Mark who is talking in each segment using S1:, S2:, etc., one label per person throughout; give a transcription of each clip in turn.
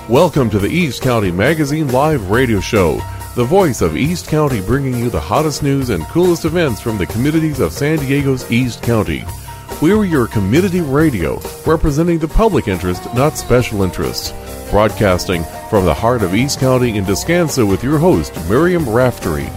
S1: Welcome to the East County Magazine Live Radio Show, the voice of East County, bringing you the hottest news and coolest events from the communities of San Diego's East County. We're your community radio, representing the public interest, not special interests. Broadcasting from the heart of East County in Descanso with your host, Miriam Raftery.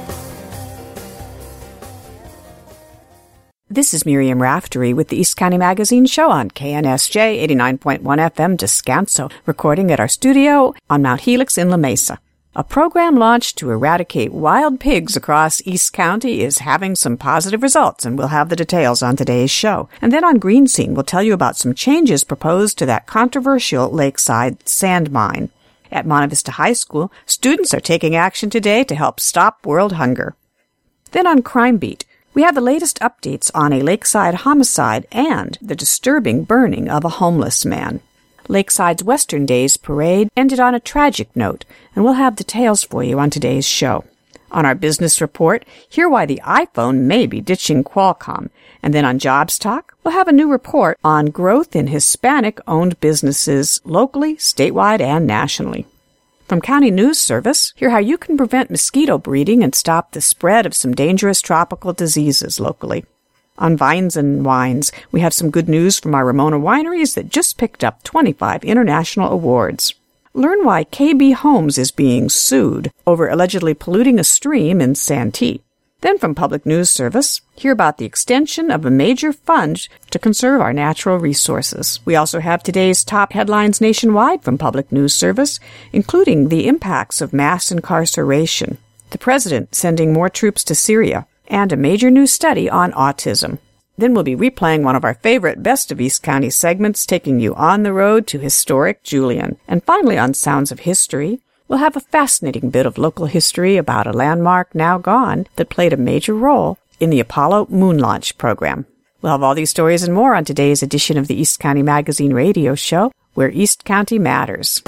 S2: This is Miriam Raftery with the East County Magazine Show on KNSJ 89.1 FM Descanso, recording at our studio on Mount Helix in La Mesa. A program launched to eradicate wild pigs across East County is having some positive results, and we'll have the details on today's show. And then on Green Scene, we'll tell you about some changes proposed to that controversial lakeside sand mine. At Monte Vista High School, students are taking action today to help stop world hunger. Then on Crime Beat, we have the latest updates on a lakeside homicide and the disturbing burning of a homeless man. Lakeside's Western Days parade ended on a tragic note, and we'll have details for you on today's show. On our business report, hear why the iPhone may be ditching Qualcomm. And then on Jobs Talk, we'll have a new report on growth in Hispanic-owned businesses locally, statewide, and nationally. From County News Service, hear how you can prevent mosquito breeding and stop the spread of some dangerous tropical diseases locally. On Vines and Wines, we have some good news from our Ramona wineries that just picked up 25 international awards. Learn why KB Homes is being sued over allegedly polluting a stream in Santee. Then from Public News Service, hear about the extension of a major fund to conserve our natural resources. We also have today's top headlines nationwide from Public News Service, including the impacts of mass incarceration, the president sending more troops to Syria, and a major new study on autism. Then we'll be replaying one of our favorite Best of East County segments, taking you on the road to historic Julian. And finally, on Sounds of History, we'll have a fascinating bit of local history about a landmark now gone that played a major role in the Apollo moon launch program. We'll have all these stories and more on today's edition of the East County Magazine Radio Show, where East County matters.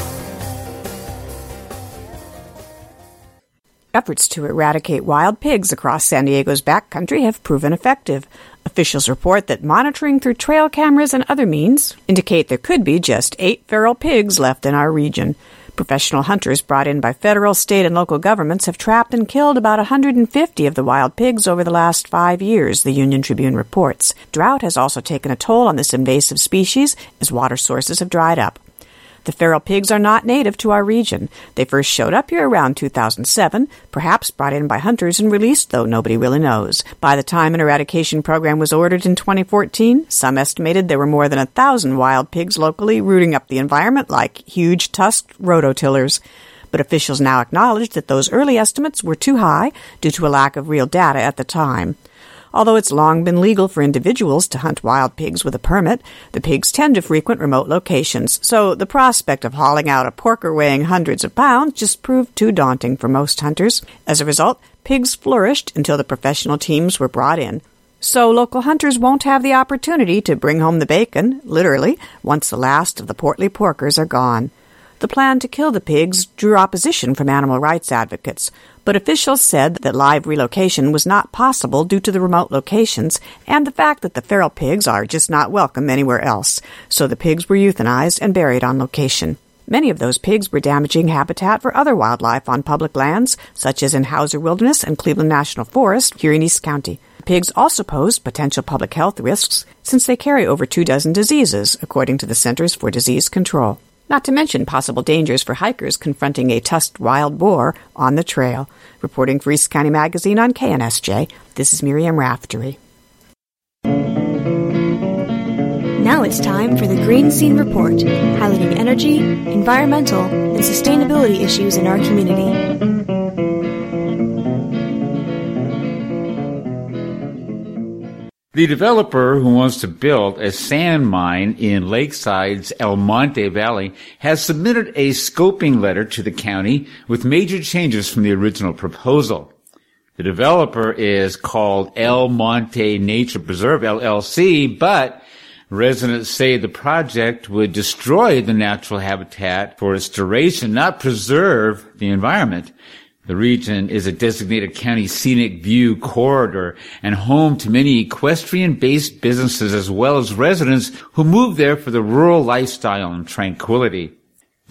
S2: Efforts to eradicate wild pigs across San Diego's backcountry have proven effective. Officials report that monitoring through trail cameras and other means indicate there could be just 8 feral pigs left in our region. Professional hunters brought in by federal, state, and local governments have trapped and killed about 150 of the wild pigs over the last 5 years, the Union Tribune reports. Drought has also taken a toll on this invasive species as water sources have dried up. The feral pigs are not native to our region. They first showed up here around 2007, perhaps brought in by hunters and released, though nobody really knows. By the time an eradication program was ordered in 2014, some estimated there were more than 1,000 wild pigs locally rooting up the environment like huge tusked rototillers. But officials now acknowledge that those early estimates were too high due to a lack of real data at the time. Although it's long been legal for individuals to hunt wild pigs with a permit, the pigs tend to frequent remote locations, so the prospect of hauling out a porker weighing hundreds of pounds just proved too daunting for most hunters. As a result, pigs flourished until the professional teams were brought in. So local hunters won't have the opportunity to bring home the bacon, literally, once the last of the portly porkers are gone. The plan to kill the pigs drew opposition from animal rights advocates, but officials said that live relocation was not possible due to the remote locations and the fact that the feral pigs are just not welcome anywhere else, so the pigs were euthanized and buried on location. Many of those pigs were damaging habitat for other wildlife on public lands, such as in Hauser Wilderness and Cleveland National Forest here in East County. Pigs also pose potential public health risks since they carry over 24 diseases, according to the Centers for Disease Control. Not to mention possible dangers for hikers confronting a tusked wild boar on the trail. Reporting for East County Magazine on KNSJ, this is Miriam Raftery.
S3: Now it's time for the Green Scene Report, highlighting energy, environmental, and sustainability issues in our community.
S4: The developer who wants to build a sand mine in Lakeside's El Monte Valley has submitted a scoping letter to the county with major changes from the original proposal. The developer is called El Monte Nature Preserve, LLC, but residents say the project would destroy the natural habitat for its duration, not preserve the environment. The region is a designated county scenic view corridor and home to many equestrian-based businesses as well as residents who move there for the rural lifestyle and tranquility.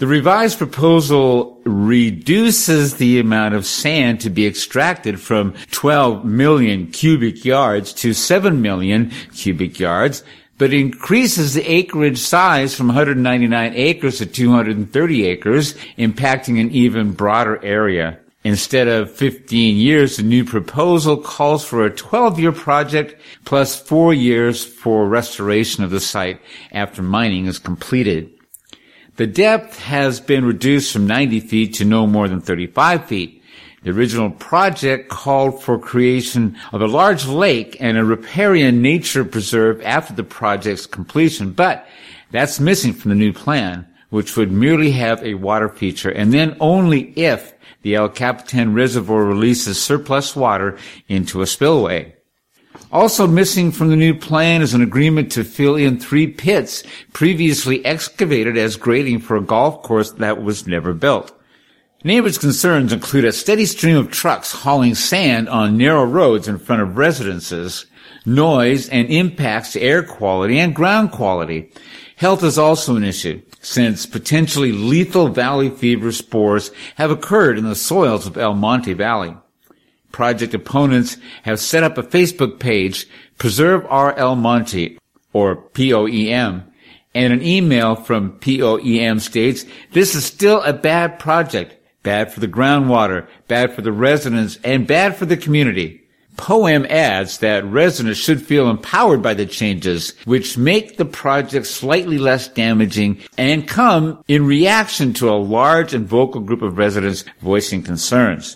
S4: The revised proposal reduces the amount of sand to be extracted from 12 million cubic yards to 7 million cubic yards, but increases the acreage size from 199 acres to 230 acres, impacting an even broader area. Instead of 15 years, the new proposal calls for a 12-year project plus 4 years for restoration of the site after mining is completed. The depth has been reduced from 90 feet to no more than 35 feet. The original project called for creation of a large lake and a riparian nature preserve after the project's completion, but that's missing from the new plan, which would merely have a water feature, and then only if the El Capitan Reservoir releases surplus water into a spillway. Also missing from the new plan is an agreement to fill in 3 pits previously excavated as grading for a golf course that was never built. Neighbors' concerns include a steady stream of trucks hauling sand on narrow roads in front of residences, noise and impacts to air quality and ground quality. Health is also an issue, since potentially lethal valley fever spores have occurred in the soils of El Monte Valley. Project opponents have set up a Facebook page, Preserve Our El Monte, or POEM, and an email from POEM states, "This is still a bad project, bad for the groundwater, bad for the residents, and bad for the community." POEM adds that residents should feel empowered by the changes, which make the project slightly less damaging and come in reaction to a large and vocal group of residents voicing concerns.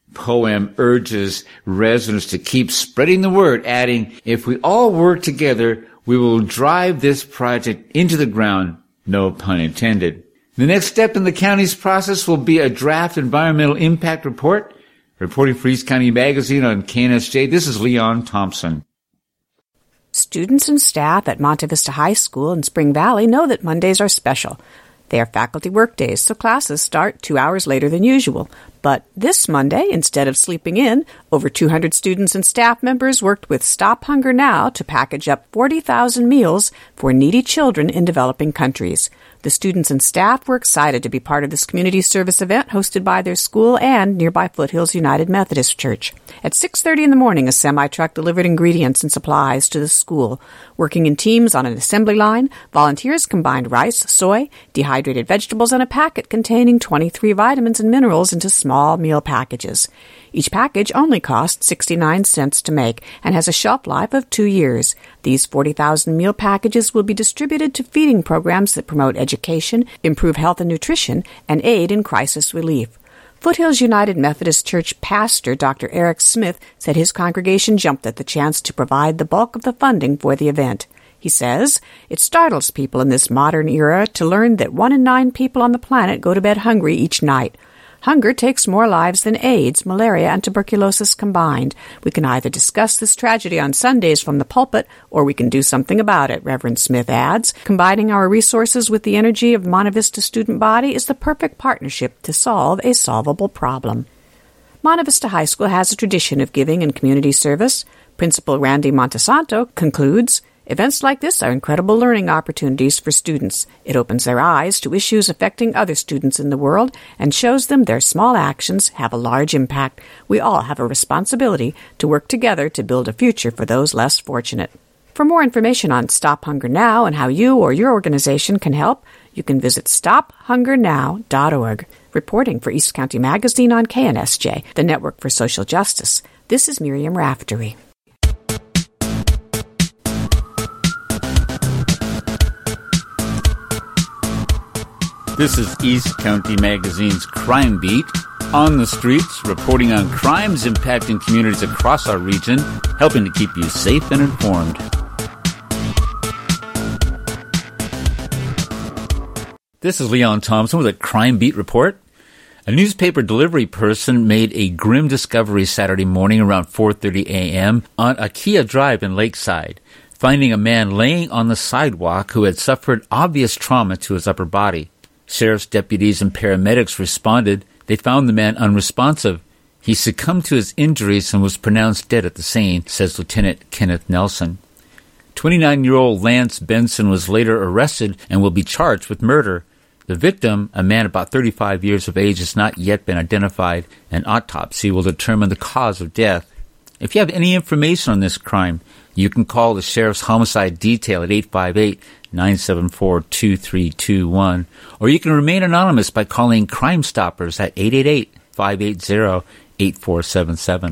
S4: POEM urges residents to keep spreading the word, adding, "If we all work together, we will drive this project into the ground," no pun intended. The next step in the county's process will be a draft environmental impact report. Reporting for East County Magazine on KNSJ, this is Leon Thompson.
S2: Students and staff at Monte Vista High School in Spring Valley know that Mondays are special. They are faculty workdays, so classes start 2 hours later than usual. But this Monday, instead of sleeping in, over 200 students and staff members worked with Stop Hunger Now to package up 40,000 meals for needy children in developing countries. The students and staff were excited to be part of this community service event hosted by their school and nearby Foothills United Methodist Church. At 6:30 in the morning, a semi-truck delivered ingredients and supplies to the school. Working in teams on an assembly line, volunteers combined rice, soy, dehydrated vegetables, and a packet containing 23 vitamins and minerals into small meal packages. Each package only costs 69 cents to make and has a shelf life of 2 years. These 40,000 meal packages will be distributed to feeding programs that promote education, improve health and nutrition, and aid in crisis relief. Foothills United Methodist Church pastor Dr. Eric Smith said his congregation jumped at the chance to provide the bulk of the funding for the event. He says, "It startles people in this modern era to learn that 1 in 9 people on the planet go to bed hungry each night. Hunger takes more lives than AIDS, malaria, and tuberculosis combined. We can either discuss this tragedy on Sundays from the pulpit, or we can do something about it," Reverend Smith adds. "Combining our resources with the energy of Monte Vista student body is the perfect partnership to solve a solvable problem." Monte Vista High School has a tradition of giving and community service. Principal Randy Montesanto concludes, "Events like this are incredible learning opportunities for students. It opens their eyes to issues affecting other students in the world and shows them their small actions have a large impact. We all have a responsibility to work together to build a future for those less fortunate." For more information on Stop Hunger Now and how you or your organization can help, you can visit stophungernow.org. Reporting for East County Magazine on KNSJ, the Network for Social Justice, this is Miriam Raftery.
S4: This is East County Magazine's Crime Beat. On the streets, reporting on crimes impacting communities across our region, helping to keep you safe and informed. This is Leon Thompson with a Crime Beat report. A newspaper delivery person made a grim discovery Saturday morning around 4:30 a.m. on Akia Drive in Lakeside, finding a man laying on the sidewalk who had suffered obvious trauma to his upper body. Sheriff's deputies and paramedics responded. They found the man unresponsive. He succumbed to his injuries and was pronounced dead at the scene, says Lieutenant Kenneth Nelson. 29-year-old Lance Benson was later arrested and will be charged with murder. The victim, a man about 35 years of age, has not yet been identified. An autopsy will determine the cause of death. If you have any information on this crime, you can call the Sheriff's Homicide Detail at 858-974-2321, or you can remain anonymous by calling Crime Stoppers at 888-580-8477.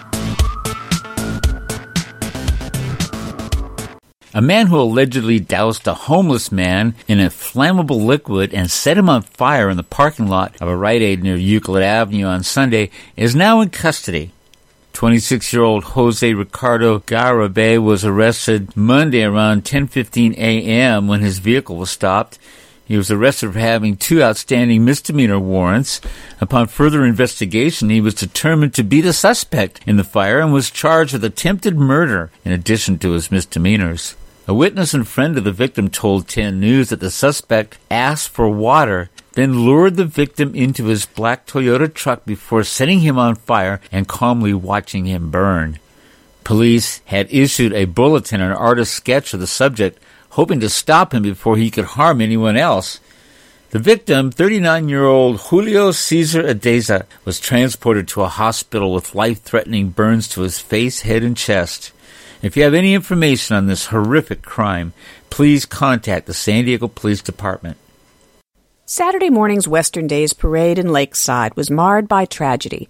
S4: A man who allegedly doused a homeless man in a flammable liquid and set him on fire in the parking lot of a Rite Aid near Euclid Avenue on Sunday is now in custody. 26-year-old Jose Ricardo Garabay was arrested Monday around 10:15 a.m. when his vehicle was stopped. He was arrested for having 2 outstanding misdemeanor warrants. Upon further investigation, he was determined to be the suspect in the fire and was charged with attempted murder in addition to his misdemeanors. A witness and friend of the victim told 10 News that the suspect asked for water, then lured the victim into his black Toyota truck before setting him on fire and calmly watching him burn. Police had issued a bulletin and an artist's sketch of the subject, hoping to stop him before he could harm anyone else. The victim, 39-year-old Julio Cesar Adeza, was transported to a hospital with life-threatening burns to his face, head, and chest. If you have any information on this horrific crime, please contact the San Diego Police Department.
S2: Saturday morning's Western Days parade in Lakeside was marred by tragedy.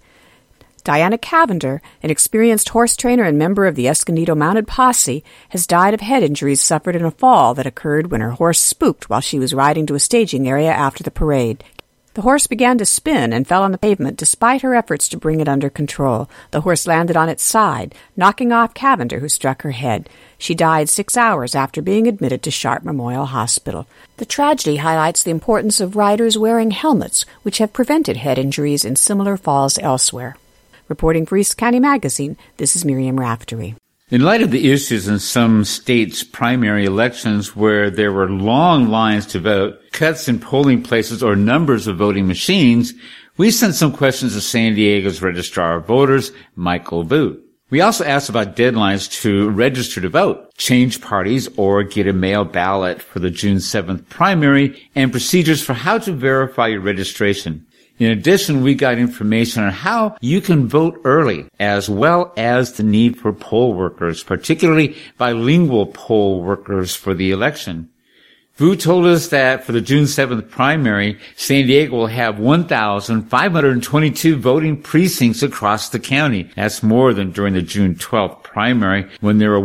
S2: Diana Cavender, an experienced horse trainer and member of the Escondido Mounted Posse, has died of head injuries suffered in a fall that occurred when her horse spooked while she was riding to a staging area after the parade. The horse began to spin and fell on the pavement despite her efforts to bring it under control. The horse landed on its side, knocking off Cavender, who struck her head. She died 6 hours after being admitted to Sharp Memorial Hospital. The tragedy highlights the importance of riders wearing helmets, which have prevented head injuries in similar falls elsewhere. Reporting for East County Magazine, this is Miriam Raftery.
S4: In light of the issues in some states' primary elections where there were long lines to vote, cuts in polling places, or numbers of voting machines, we sent some questions to San Diego's Registrar of Voters, Michael Vu. We also asked about deadlines to register to vote, change parties, or get a mail ballot for the June 7th primary, and procedures for how to verify your registration. In addition, we got information on how you can vote early, as well as the need for poll workers, particularly bilingual poll workers for the election. Vu told us that for the June 7th primary, San Diego will have 1,522 voting precincts across the county. That's more than during the June 12th primary, when there were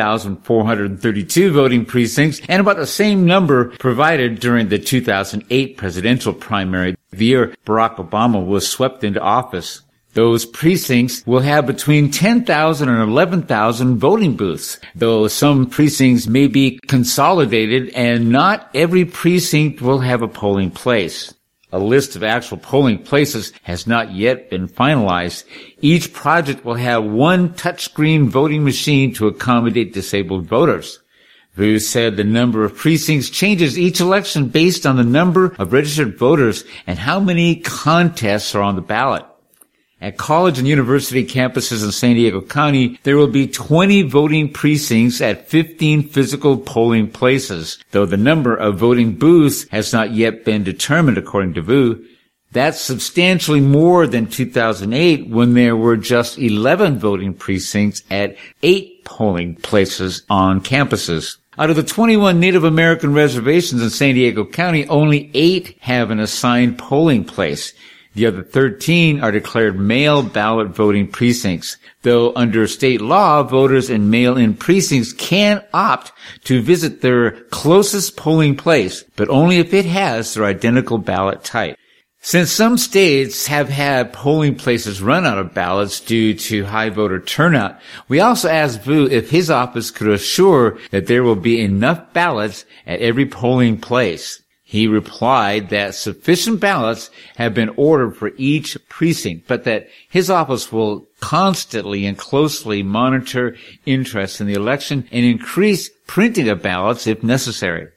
S4: 1,432 voting precincts, and about the same number provided during the 2008 presidential primary, the year Barack Obama was swept into office. Those precincts will have between 10,000 and 11,000 voting booths, though some precincts may be consolidated and not every precinct will have a polling place. A list of actual polling places has not yet been finalized. Each project will have one touchscreen voting machine to accommodate disabled voters. Vu said the number of precincts changes each election based on the number of registered voters and how many contests are on the ballot. At college and university campuses in San Diego County, there will be 20 voting precincts at 15 physical polling places, though the number of voting booths has not yet been determined, according to Vu. That's substantially more than 2008, when there were just 11 voting precincts at 8 polling places on campuses. Out of the 21 Native American reservations in San Diego County, only 8 have an assigned polling place. The other 13 are declared mail ballot voting precincts, though under state law, voters in mail-in precincts can opt to visit their closest polling place, but only if it has their identical ballot type. Since some states have had polling places run out of ballots due to high voter turnout, we also asked Vu if his office could assure that there will be enough ballots at every polling place. He replied that sufficient ballots have been ordered for each precinct, but that his office will constantly and closely monitor interest in the election and increase printing of ballots if necessary.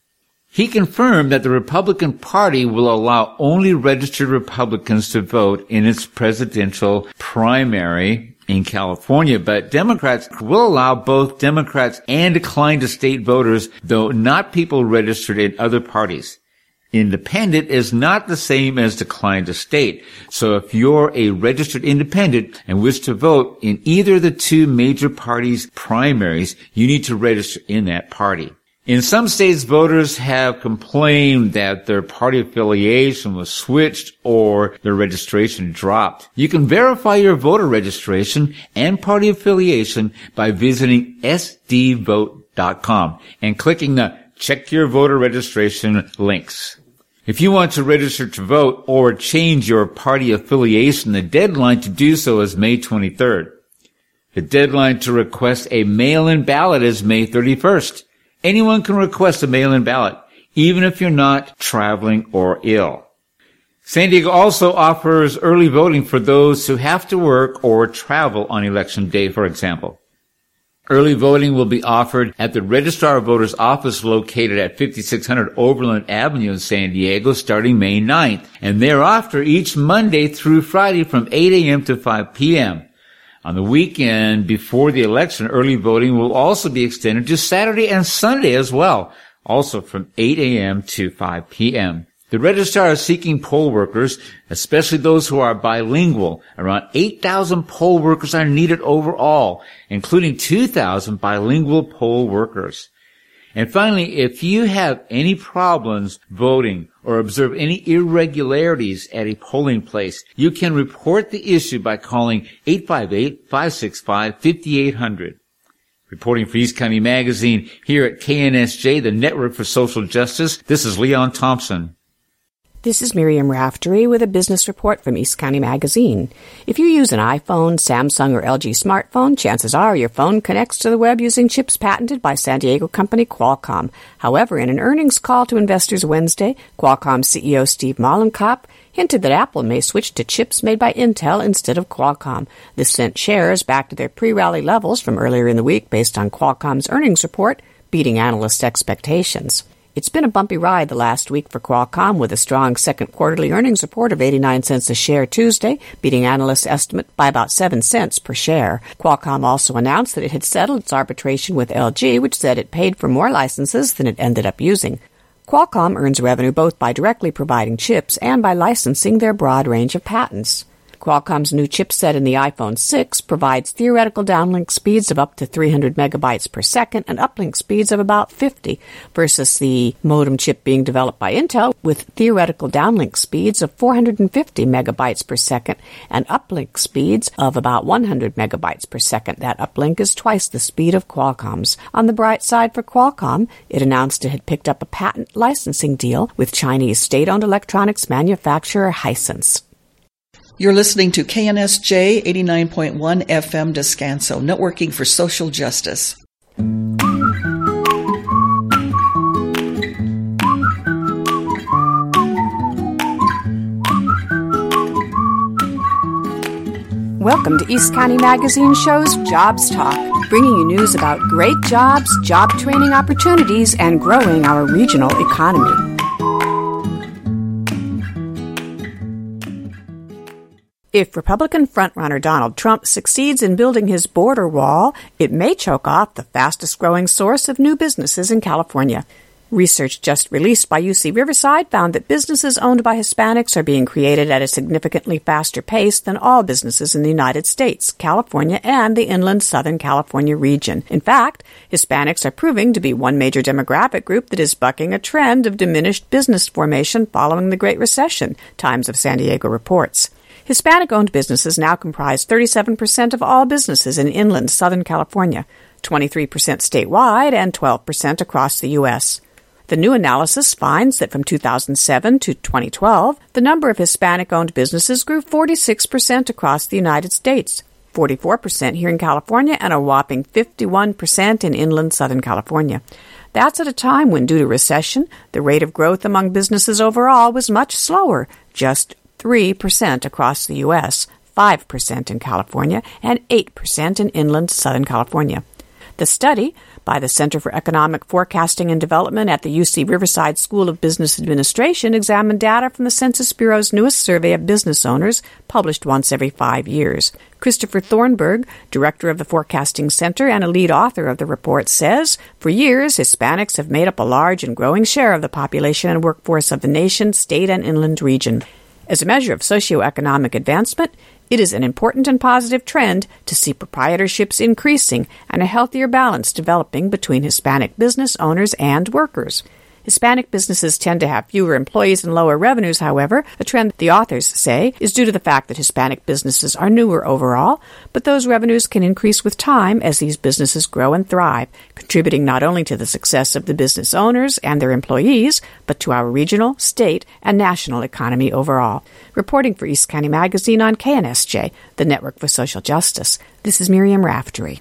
S4: He confirmed that the Republican Party will allow only registered Republicans to vote in its presidential primary in California, but Democrats will allow both Democrats and decline to state voters, though not people registered in other parties. Independent is not the same as declined to state. So if you're a registered independent and wish to vote in either of the two major parties' primaries, you need to register in that party. In some states, voters have complained that their party affiliation was switched or their registration dropped. You can verify your voter registration and party affiliation by visiting sdvote.com and clicking the Check Your Voter Registration links. If you want to register to vote or change your party affiliation, the deadline to do so is May 23rd. The deadline to request a mail-in ballot is May 31st. Anyone can request a mail-in ballot, even if you're not traveling or ill. San Diego also offers early voting for those who have to work or travel on election day, for example. Early voting will be offered at the Registrar of Voters office located at 5600 Overland Avenue in San Diego starting May 9th, and thereafter each Monday through Friday from 8 a.m. to 5 p.m. On the weekend before the election, early voting will also be extended to Saturday and Sunday as well, also from 8 a.m. to 5 p.m. The registrar is seeking poll workers, especially those who are bilingual. Around 8,000 poll workers are needed overall, including 2,000 bilingual poll workers. And finally, if you have any problems voting or observe any irregularities at a polling place, you can report the issue by calling 858-565-5800. Reporting for East County Magazine here at KNSJ, the Network for Social Justice, this is Leon Thompson.
S2: This is Miriam Raftery with a business report from East County Magazine. If you use an iPhone, Samsung, or LG smartphone, chances are your phone connects to the web using chips patented by San Diego company Qualcomm. However, in an earnings call to investors Wednesday, Qualcomm CEO Steve Mollenkopf hinted that Apple may switch to chips made by Intel instead of Qualcomm. This sent shares back to their pre-rally levels from earlier in the week based on Qualcomm's earnings report, beating analyst expectations. It's been a bumpy ride the last week for Qualcomm with a strong second quarterly earnings report of 89 cents a share Tuesday, beating analyst estimate by about 7 cents per share. Qualcomm also announced that it had settled its arbitration with LG, which said it paid for more licenses than it ended up using. Qualcomm earns revenue both by directly providing chips and by licensing their broad range of patents. Qualcomm's new chipset in the iPhone 6 provides theoretical downlink speeds of up to 300 megabytes per second and uplink speeds of about 50 versus the modem chip being developed by Intel with theoretical downlink speeds of 450 megabytes per second and uplink speeds of about 100 megabytes per second. That uplink is twice the speed of Qualcomm's. On the bright side for Qualcomm, it announced it had picked up a patent licensing deal with Chinese state-owned electronics manufacturer Hisense.
S5: You're listening to KNSJ 89.1 FM Descanso, networking for social justice.
S2: Welcome to East County Magazine Show's Jobs Talk, bringing you news about great jobs, job training opportunities, and growing our regional economy. If Republican frontrunner Donald Trump succeeds in building his border wall, it may choke off the fastest-growing source of new businesses in California. Research just released by UC Riverside found that businesses owned by Hispanics are being created at a significantly faster pace than all businesses in the United States, California, and the inland Southern California region. In fact, Hispanics are proving to be one major demographic group that is bucking a trend of diminished business formation following the Great Recession, Times of San Diego reports. Hispanic-owned businesses now comprise 37% of all businesses in inland Southern California, 23% statewide, and 12% across the U.S. The new analysis finds that from 2007 to 2012, the number of Hispanic-owned businesses grew 46% across the United States, 44% here in California, and a whopping 51% in inland Southern California. That's at a time when, due to recession, the rate of growth among businesses overall was much slower, just 3% across the U.S., 5% in California, and 8% in inland Southern California. The study, by the Center for Economic Forecasting and Development at the UC Riverside School of Business Administration, examined data from the Census Bureau's newest survey of business owners, published once every 5 years. Christopher Thornburg, director of the Forecasting Center and a lead author of the report, says, for years, Hispanics have made up a large and growing share of the population and workforce of the nation, state, and inland region. As a measure of socioeconomic advancement, it is an important and positive trend to see proprietorships increasing and a healthier balance developing between Hispanic business owners and workers. Hispanic businesses tend to have fewer employees and lower revenues, however, a trend the authors say is due to the fact that Hispanic businesses are newer overall, but those revenues can increase with time as these businesses grow and thrive, contributing not only to the success of the business owners and their employees, but to our regional, state, and national economy overall. Reporting for East County Magazine on KNSJ, the Network for Social Justice, this is Miriam Raftery.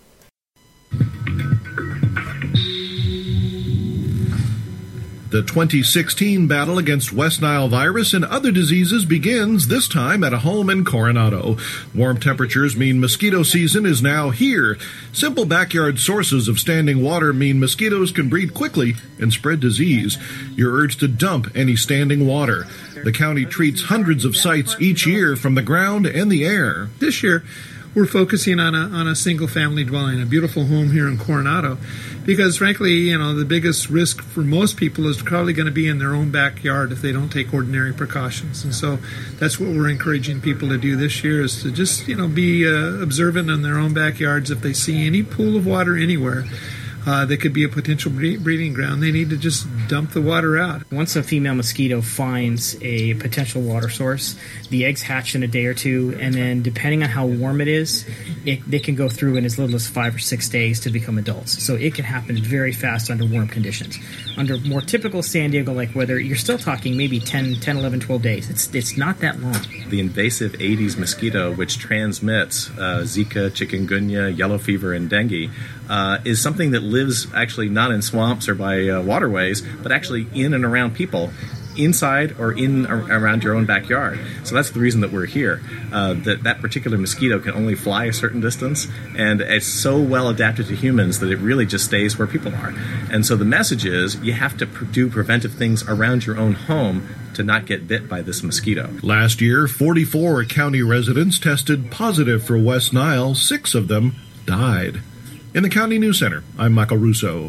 S6: The 2016 battle against West Nile virus and other diseases begins this time at a home in Coronado. Warm temperatures mean mosquito season is now here. Simple backyard sources of standing water mean mosquitoes can breed quickly and spread disease. You're urged to dump any standing water. The county treats hundreds of sites each year from the ground and the air.
S7: This year, we're focusing on a single-family dwelling, a beautiful home here in Coronado, because frankly, the biggest risk for most people is probably going to be in their own backyard if they don't take ordinary precautions. And so that's what we're encouraging people to do this year, is to just, be observant in their own backyards. If they see any pool of water anywhere that could be a potential breeding ground, they need to just dump the water out.
S8: Once a female mosquito finds a potential water source, the eggs hatch in a day or two, and then depending on how warm it is, they can go through in as little as 5 or 6 days to become adults. So it can happen very fast under warm conditions. Under more typical San Diego like weather, you're still talking maybe 10, 11, 12 days. It's not that long.
S9: The invasive Aedes mosquito, which transmits Zika, chikungunya, yellow fever, and dengue, is something that lives actually not in swamps or by waterways, but actually in and around people, inside or in around your own backyard. So that's the reason that we're here. That particular mosquito can only fly a certain distance, and it's so well adapted to humans that it really just stays where people are. And so the message is you have to do preventive things around your own home to not get bit by this mosquito.
S6: Last year, 44 county residents tested positive for West Nile. 6 of them died. In the County News Center, I'm Michael Russo.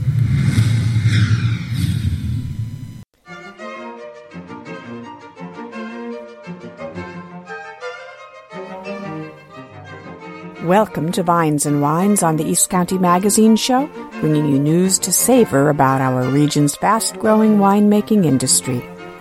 S2: Welcome to Vines and Wines on the East County Magazine Show, bringing you news to savor about our region's fast-growing winemaking industry.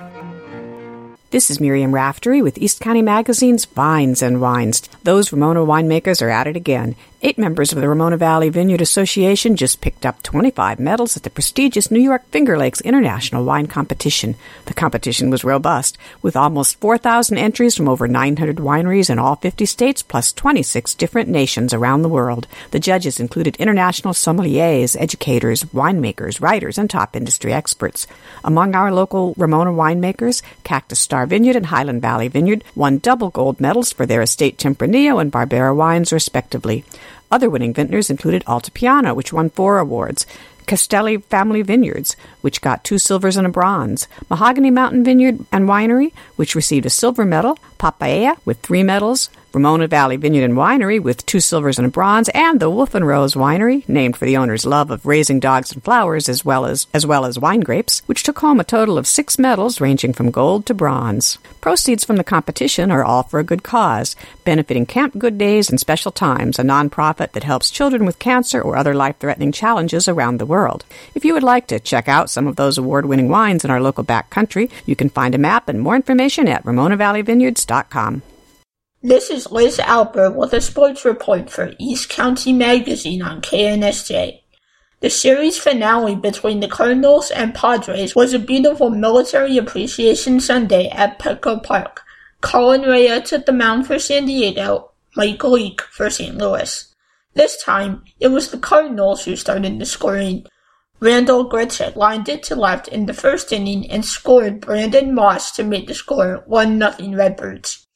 S2: This is Miriam Raftery with East County Magazine's Vines and Wines. Those Ramona winemakers are at it again. 8 members of the Ramona Valley Vineyard Association just picked up 25 medals at the prestigious New York Finger Lakes International Wine Competition. The competition was robust, with almost 4,000 entries from over 900 wineries in all 50 states, plus 26 different nations around the world. The judges included international sommeliers, educators, winemakers, writers, and top industry experts. Among our local Ramona winemakers, Cactus Star Vineyard and Highland Valley Vineyard won double gold medals for their estate Tempranillo and Barbera wines, respectively. Other winning vintners included Altipiano, which won 4 awards, Castelli Family Vineyards, which got 2 silvers and a bronze, Mahogany Mountain Vineyard and Winery, which received a silver medal, Papaya with 3 medals, Ramona Valley Vineyard and Winery with 2 silvers and a bronze, and the Wolf and Rose Winery, named for the owner's love of raising dogs and flowers as well as wine grapes, which took home a total of 6 medals ranging from gold to bronze. Proceeds from the competition are all for a good cause, benefiting Camp Good Days and Special Times, a nonprofit that helps children with cancer or other life-threatening challenges around the world. If you would like to check out some of those award-winning wines in our local backcountry, you can find a map and more information at RamonaValleyVineyards.com.
S10: This is Liz Alper with a sports report for East County Magazine on KNSJ. The series finale between the Cardinals and Padres was a beautiful Military Appreciation Sunday at Petco Park. Colin Rea took the mound for San Diego, Mike Leake for St. Louis. This time, it was the Cardinals who started the scoring. Randall Grichuk lined it to left in the first inning and scored Brandon Moss to make the score 1-0 Redbirds.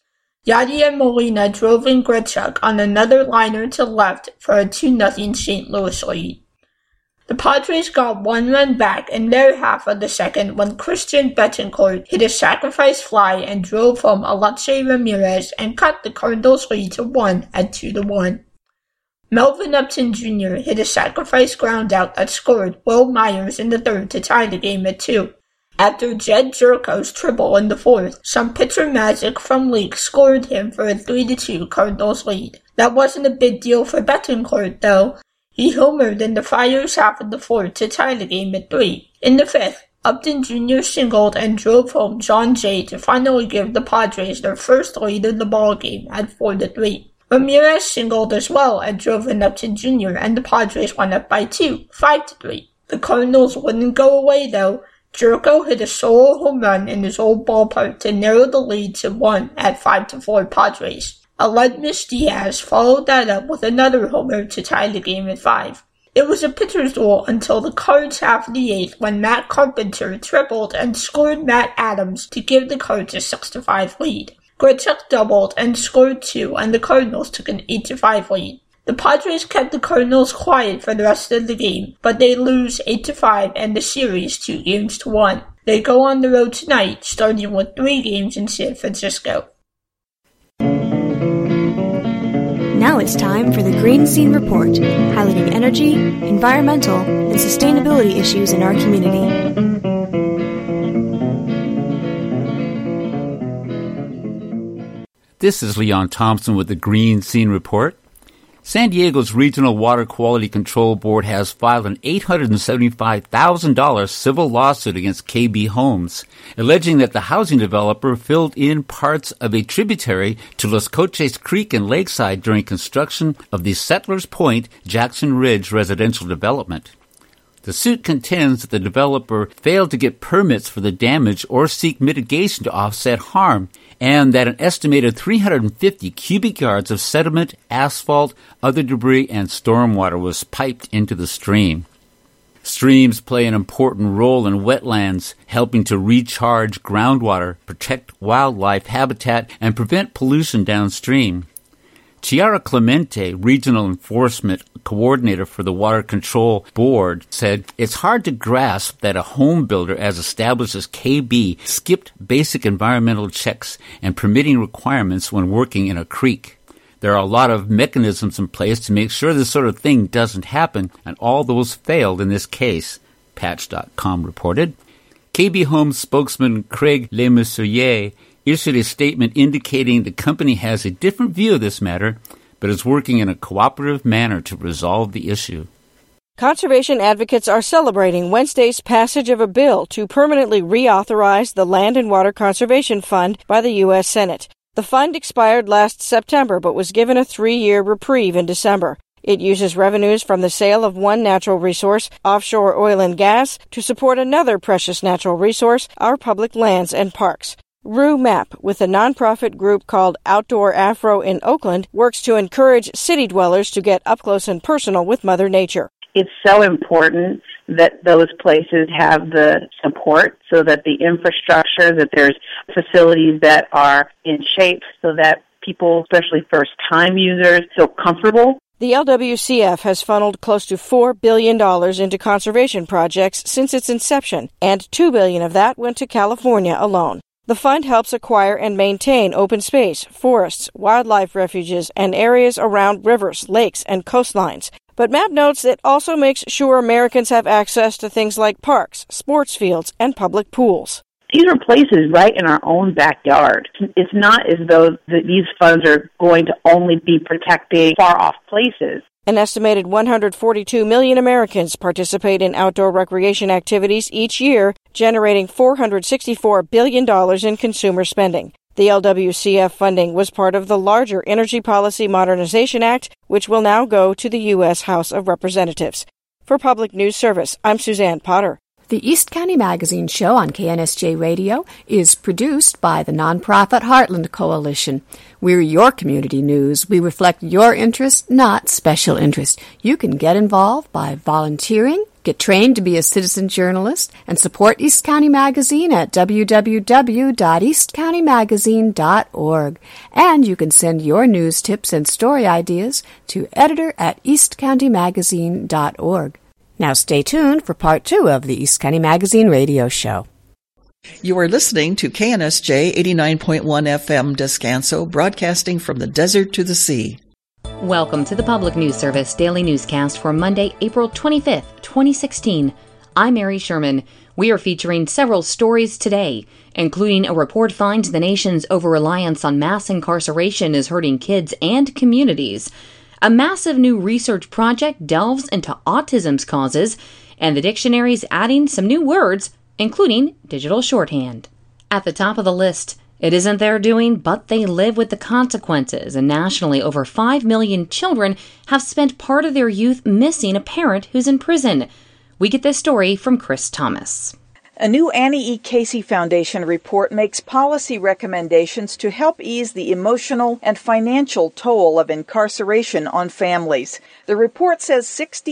S10: Yadier Molina drove in Grichuk on another liner to left for a 2-0 St. Louis lead. The Padres got one run back in their half of the second when Christian Betancourt hit a sacrifice fly and drove home Alexei Ramirez and cut the Cardinals' lead to 1 at 2-1. Melvin Upton Jr. hit a sacrifice groundout that scored Will Myers in the third to tie the game at 2. After Jed Jerko's triple in the fourth, some pitcher magic from Leake scored him for a 3-2 Cardinals lead. That wasn't a big deal for Betancourt, though. He homered in the Friars' half of the fourth to tie the game at 3. In the fifth, Upton Jr. singled and drove home John Jay to finally give the Padres their first lead in the ballgame at 4-3. Ramirez singled as well and drove in Upton Jr. and the Padres went up by 2, 5-3. The Cardinals wouldn't go away, though. Jerko hit a solo home run in his old ballpark to narrow the lead to 1 at 5-4 Padres. Aledmus Diaz followed that up with another homer to tie the game at 5. It was a pitcher's duel until the Cards' half of the eighth when Matt Carpenter tripled and scored Matt Adams to give the Cards a 6-5 lead. Grichuk doubled and scored 2 and the Cardinals took an 8-5 lead. The Padres kept the Cardinals quiet for the rest of the game, but they lose 8-5 and the series 2-1. They go on the road tonight, starting with 3 games in San Francisco.
S3: Now it's time for the Green Scene Report, highlighting energy, environmental, and sustainability issues in our community.
S4: This is Leon Thompson with the Green Scene Report. San Diego's Regional Water Quality Control Board has filed an $875,000 civil lawsuit against KB Homes, alleging that the housing developer filled in parts of a tributary to Los Coches Creek in Lakeside during construction of the Settlers Point Jackson Ridge residential development. The suit contends that the developer failed to get permits for the damage or seek mitigation to offset harm, and that an estimated 350 cubic yards of sediment, asphalt, other debris, and stormwater was piped into the stream. Streams play an important role in wetlands, helping to recharge groundwater, protect wildlife habitat, and prevent pollution downstream. Chiara Clemente, Regional Enforcement Coordinator for the Water Control Board, said, "It's hard to grasp that a home builder as established as KB skipped basic environmental checks and permitting requirements when working in a creek. There are a lot of mechanisms in place to make sure this sort of thing doesn't happen, and all those failed in this case," Patch.com reported. KB Homes spokesman Craig Lemercier issued a statement indicating the company has a different view of this matter, but is working in a cooperative manner to resolve the issue.
S11: Conservation advocates are celebrating Wednesday's passage of a bill to permanently reauthorize the Land and Water Conservation Fund by the U.S. Senate. The fund expired last September but was given a 3-year reprieve in December. It uses revenues from the sale of one natural resource, offshore oil and gas, to support another precious natural resource, our public lands and parks. Rue Mapp, with a nonprofit group called Outdoor Afro in Oakland, works to encourage city dwellers to get up close and personal with Mother Nature.
S12: It's so important that those places have the support so that the infrastructure, that there's facilities that are in shape so that people, especially first-time users, feel comfortable.
S11: The LWCF has funneled close to $4 billion into conservation projects since its inception, and $2 billion of that went to California alone. The fund helps acquire and maintain open space, forests, wildlife refuges, and areas around rivers, lakes, and coastlines. But MAP notes it also makes sure Americans have access to things like parks, sports fields, and public pools.
S12: These are places right in our own backyard. It's not as though these funds are going to only be protecting far-off places.
S11: An estimated 142 million Americans participate in outdoor recreation activities each year, generating $464 billion in consumer spending. The LWCF funding was part of the larger Energy Policy Modernization Act, which will now go to the U.S. House of Representatives. For Public News Service, I'm Suzanne Potter.
S2: The East County Magazine Show on KNSJ Radio is produced by the nonprofit Heartland Coalition. We're your community news. We reflect your interest, not special interest. You can get involved by volunteering, Get trained to be a citizen journalist and support East County Magazine at www.eastcountymagazine.org. And you can send your news tips and story ideas to editor@eastcountymagazine.org. Now stay tuned for part 2 of the East County Magazine radio show.
S5: You are listening to KNSJ 89.1 FM Descanso, broadcasting from the desert to the sea.
S13: Welcome to the Public News Service Daily Newscast for Monday, April 25th, 2016. I'm Mary Sherman. We are featuring several stories today, including a report finds the nation's over-reliance on mass incarceration is hurting kids and communities. A massive new research project delves into autism's causes, and the dictionary's adding some new words, including digital shorthand. At the top of the list, it isn't their doing, but they live with the consequences, and nationally over 5 million children have spent part of their youth missing a parent who's in prison. We get this story from Chris Thomas.
S14: A new Annie E. Casey Foundation report makes policy recommendations to help ease the emotional and financial toll of incarceration on families. The report says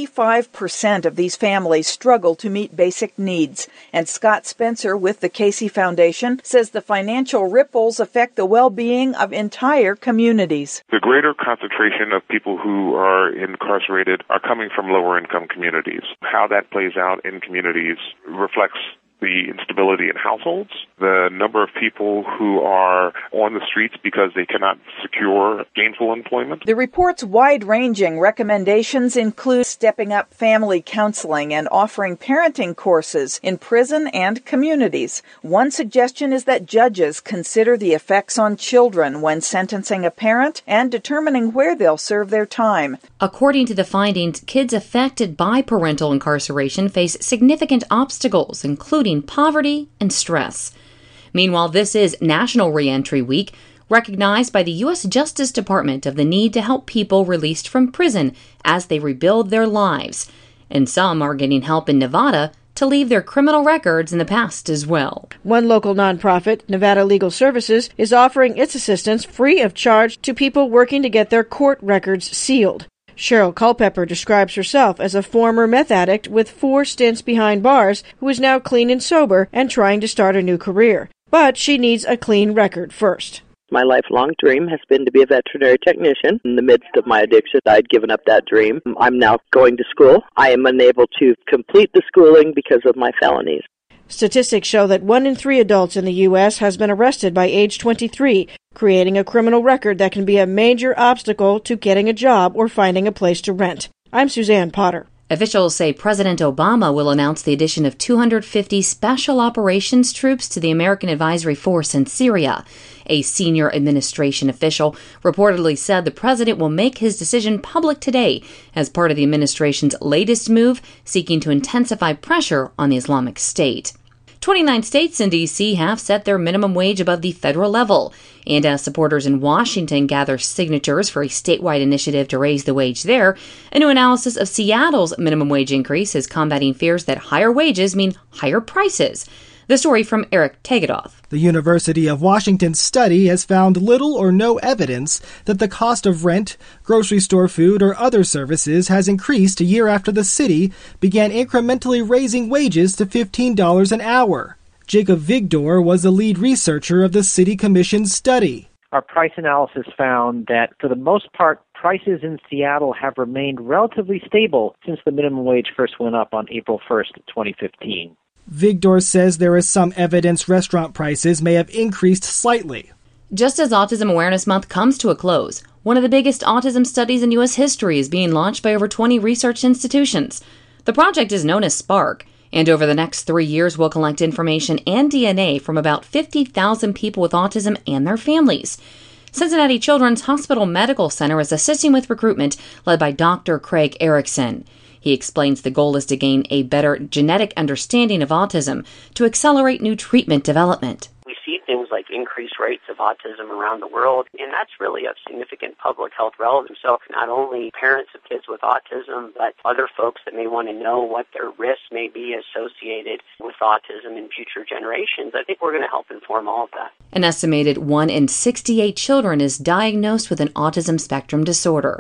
S14: 65% of these families struggle to meet basic needs, and Scott Spencer with the Casey Foundation says the financial ripples affect the well-being of entire communities.
S15: The greater concentration of people who are incarcerated are coming from lower-income communities. How that plays out in communities reflects the instability in households, the number of people who are on the streets because they cannot secure gainful employment.
S14: The report's wide-ranging recommendations include stepping up family counseling and offering parenting courses in prison and communities. One suggestion is that judges consider the effects on children when sentencing a parent and determining where they'll serve their time.
S13: According to the findings, kids affected by parental incarceration face significant obstacles, including poverty and stress. Meanwhile, this is National Reentry Week, recognized by the U.S. Justice Department of the need to help people released from prison as they rebuild their lives. And some are getting help in Nevada to leave their criminal records in the past as well.
S11: One local nonprofit, Nevada Legal Services, is offering its assistance free of charge to people working to get their court records sealed. Cheryl Culpepper describes herself as a former meth addict with 4 stints behind bars who is now clean and sober and trying to start a new career. But she needs a clean record first.
S16: My lifelong dream has been to be a veterinary technician. In the midst of my addiction, I'd given up that dream. I'm now going to school. I am unable to complete the schooling because of my felonies.
S11: Statistics show that 1 in 3 adults in the U.S. has been arrested by age 23, creating a criminal record that can be a major obstacle to getting a job or finding a place to rent. I'm Suzanne Potter.
S13: Officials say President Obama will announce the addition of 250 special operations troops to the American Advisory Force in Syria. A senior administration official reportedly said the president will make his decision public today as part of the administration's latest move seeking to intensify pressure on the Islamic State. 29 states and D.C. have set their minimum wage above the federal level. And as supporters in Washington gather signatures for a statewide initiative to raise the wage there, a new analysis of Seattle's minimum wage increase is combating fears that higher wages mean higher prices. The story from Eric Tegedoff.
S17: The University of Washington's study has found little or no evidence that the cost of rent, grocery store food, or other services has increased a year after the city began incrementally raising wages to $15 an hour. Jacob Vigdor was the lead researcher of the City Commission's study.
S18: Our price analysis found that, for the most part, prices in Seattle have remained relatively stable since the minimum wage first went up on April 1st, 2015.
S17: Vigdor says there is some evidence restaurant prices may have increased slightly.
S13: Just as Autism Awareness Month comes to a close, one of the biggest autism studies in U.S. history is being launched by over 20 research institutions. The project is known as SPARK, and over the next 3 years will collect information and DNA from about 50,000 people with autism and their families. Cincinnati Children's Hospital Medical Center is assisting with recruitment, led by Dr. Craig Erickson. He explains the goal is to gain a better genetic understanding of autism to accelerate new treatment development.
S19: We see things like increased rates of autism around the world, and that's really of significant public health relevance. So not only parents of kids with autism, but other folks that may want to know what their risks may be associated with autism in future generations. I think we're going to help inform all of that.
S13: An estimated 1 in 68 children is diagnosed with an autism spectrum disorder.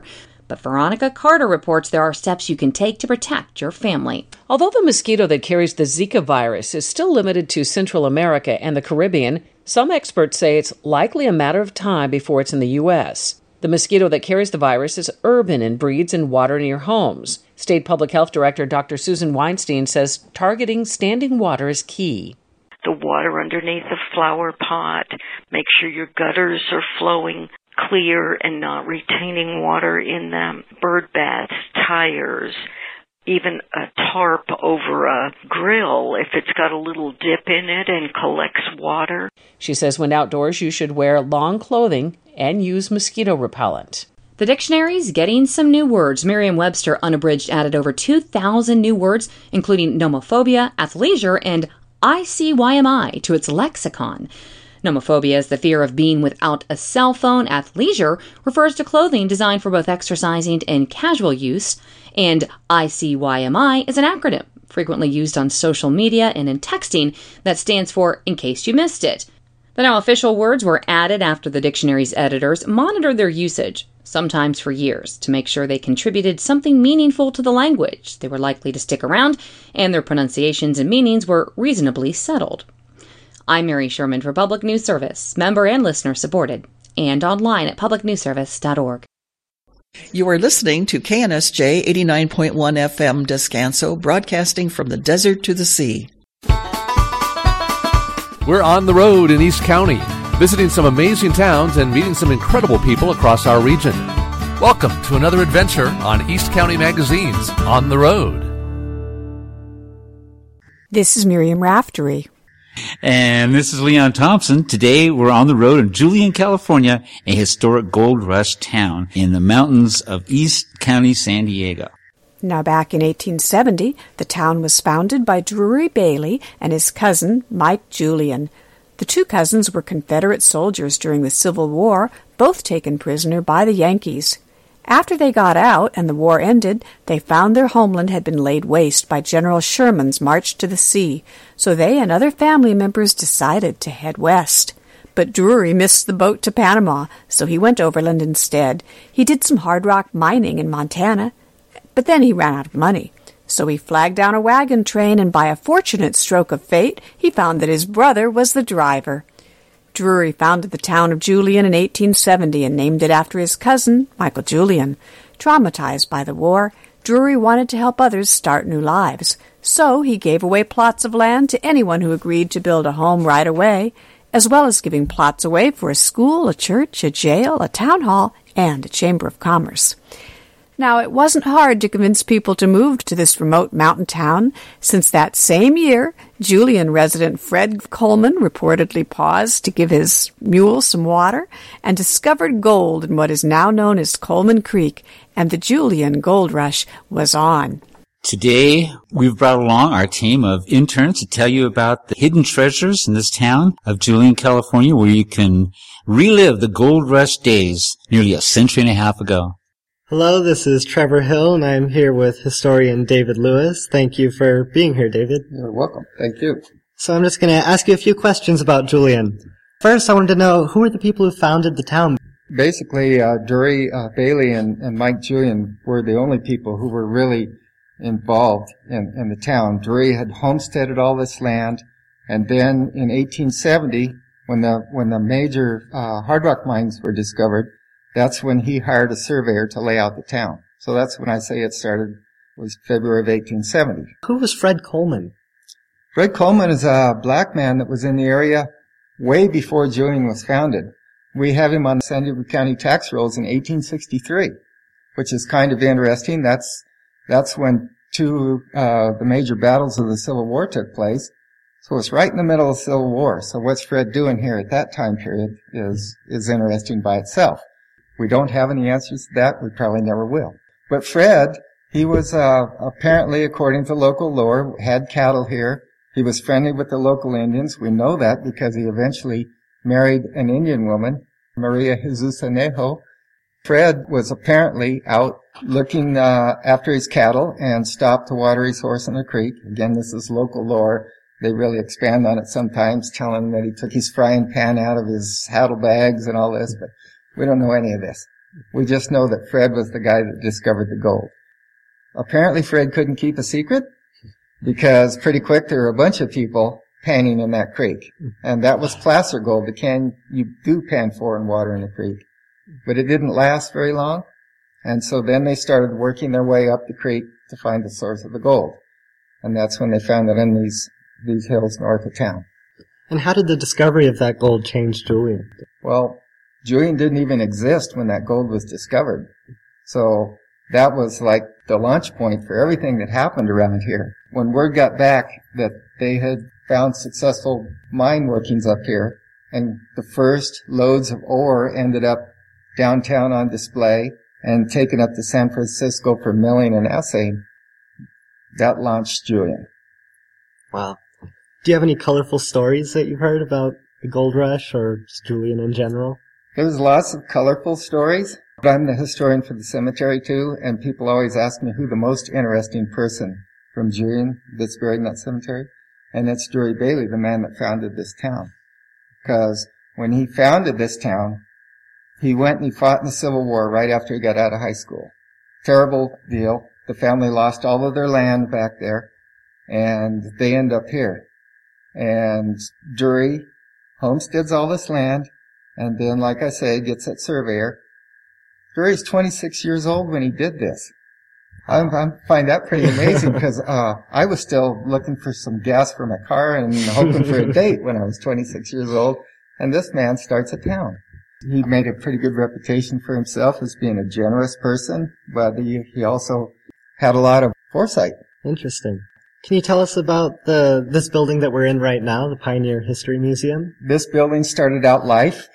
S13: But Veronica Carter reports there are steps you can take to protect your family.
S20: Although the mosquito that carries the Zika virus is still limited to Central America and the Caribbean, some experts say it's likely a matter of time before it's in the U.S. The mosquito that carries the virus is urban and breeds in water near homes. State Public Health Director Dr. Susan Weinstein says targeting standing water is key.
S21: The water underneath the flower pot, make sure your gutters are flowing clear and not retaining water in them. Bird baths, tires, even a tarp over a grill if it's got a little dip in it and collects water.
S20: She says when outdoors you should wear long clothing and use mosquito repellent.
S13: The dictionary's getting some new words. Merriam-Webster Unabridged added over 2,000 new words, including nomophobia, athleisure, and ICYMI to its lexicon. Nomophobia is the fear of being without a cell phone. Athleisure refers to clothing designed for both exercising and casual use. And ICYMI is an acronym frequently used on social media and in texting that stands for In Case You Missed It. The now official words were added after the dictionary's editors monitored their usage, sometimes for years, to make sure they contributed something meaningful to the language. They were likely to stick around, and their pronunciations and meanings were reasonably settled. I'm Mary Sherman for Public News Service, member and listener supported, and online at publicnewsservice.org.
S5: You are listening to KNSJ 89.1 FM Descanso, broadcasting from the desert to the sea.
S1: We're on the road in East County, visiting some amazing towns and meeting some incredible people across our region. Welcome to another adventure on East County Magazine's On the Road.
S2: This is Miriam Raftery.
S4: And this is Leon Thompson. Today we're on the road in Julian, California, a historic gold rush town in the mountains of East County, San Diego.
S2: Now, back in 1870, the town was founded by Drury Bailey and his cousin, Mike Julian. The two cousins were Confederate soldiers during the Civil War, both taken prisoner by the Yankees. After they got out and the war ended, they found their homeland had been laid waste by General Sherman's march to the sea, so they and other family members decided to head west. But Drury missed the boat to Panama, so he went overland instead. He did some hard rock mining in Montana, but then he ran out of money. So he flagged down a wagon train, and by a fortunate stroke of fate, he found that his brother was the driver. Drury founded the town of Julian in 1870 and named it after his cousin, Michael Julian. Traumatized by the war, Drury wanted to help others start new lives. So he gave away plots of land to anyone who agreed to build a home right away, as well as giving plots away for a school, a church, a jail, a town hall, and a chamber of commerce. Now, it wasn't hard to convince people to move to this remote mountain town, since that same year, Julian resident Fred Coleman reportedly paused to give his mule some water and discovered gold in what is now known as Coleman Creek, and the Julian Gold Rush was on.
S4: Today, we've brought along our team of interns to tell you about the hidden treasures in this town of Julian, California, where you can relive the gold rush days nearly a century and a half ago.
S22: Hello, this is Trevor Hill, and I'm here with historian David Lewis. Thank you for being here, David.
S23: You're welcome. Thank you.
S22: So I'm just going to ask you a few questions about Julian. First, I wanted to know, who were the people who founded the town?
S23: Basically, Drury Bailey and Mike Julian were the only people who were really involved in the town. Drury had homesteaded all this land, and then in 1870, when the major hard rock mines were discovered, that's when he hired a surveyor to lay out the town. So that's when I say it started, was February of 1870.
S22: Who was Fred Coleman?
S23: Fred Coleman is a black man that was in the area way before Julian was founded. We have him on San Diego County tax rolls in 1863, which is kind of interesting. That's when the major battles of the Civil War took place. So it's right in the middle of the Civil War. So what's Fred doing here at that time period is interesting by itself. We don't have any answers to that. We probably never will. But Fred, he was apparently, according to local lore, had cattle here. He was friendly with the local Indians. We know that because he eventually married an Indian woman, Maria Jesus Anejo. Fred was apparently out looking after his cattle and stopped to water his horse in the creek. Again, this is local lore. They really expand on it sometimes, telling that he took his frying pan out of his saddlebags and all this, but we don't know any of this. We just know that Fred was the guy that discovered the gold. Apparently Fred couldn't keep a secret because pretty quick there were a bunch of people panning in that creek. And that was placer gold, the can you do pan for in water in the creek. But it didn't last very long. And so then they started working their way up the creek to find the source of the gold. And that's when they found it in these hills north of town.
S22: And how did the discovery of that gold change Julian?
S23: Well, Julian didn't even exist when that gold was discovered. So that was like the launch point for everything that happened around here. When word got back that they had found successful mine workings up here, and the first loads of ore ended up downtown on display and taken up to San Francisco for milling and assaying, that launched Julian.
S22: Wow. Do you have any colorful stories that you've heard about the gold rush or just Julian in general?
S23: There's lots of colorful stories. But I'm the historian for the cemetery too, and people always ask me who the most interesting person from Julian that's buried in that cemetery. And it's Drury Bailey, the man that founded this town. Because when he founded this town, he went and he fought in the Civil War right after he got out of high school. Terrible deal. The family lost all of their land back there, and they end up here. And Drury homesteads all this land, and then, like I say, gets that surveyor. Drury's 26 years old when he did this. I find that pretty amazing because I was still looking for some gas for my car and hoping for a date when I was 26 years old, and this man starts a town. He made a pretty good reputation for himself as being a generous person, but he also had a lot of foresight.
S22: Interesting. Can you tell us about this building that we're in right now, the Pioneer History Museum?
S23: This building started out life.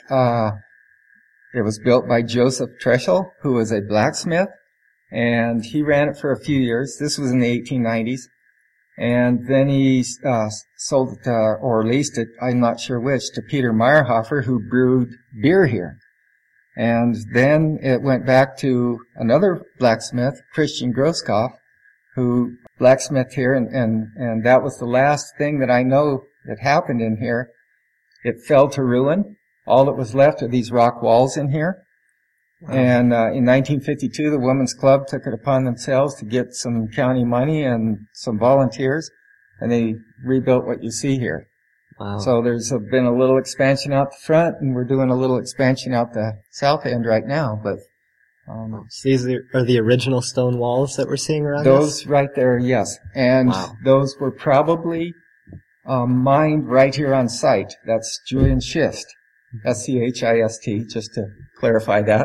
S23: It was built by Joseph Treschel, who was a blacksmith, and he ran it for a few years. This was in the 1890s. And then he sold it, or leased it, I'm not sure which, to Peter Meyerhofer, who brewed beer here. And then it went back to another blacksmith, Christian Groskopf, who blacksmithed here, and that was the last thing that I know that happened in here. It fell to ruin. All that was left are these rock walls in here. Wow. And in 1952, the Women's Club took it upon themselves to get some county money and some volunteers, and they rebuilt what you see here.
S22: Wow.
S23: So there's been a little expansion out the front, and we're doing a little expansion out the south end right now. But
S22: so these are the original stone walls that we're seeing around
S23: those
S22: us?
S23: Right there, yes. And wow. Those were probably mined right here on site. That's Julian schist. Schist, just to clarify that.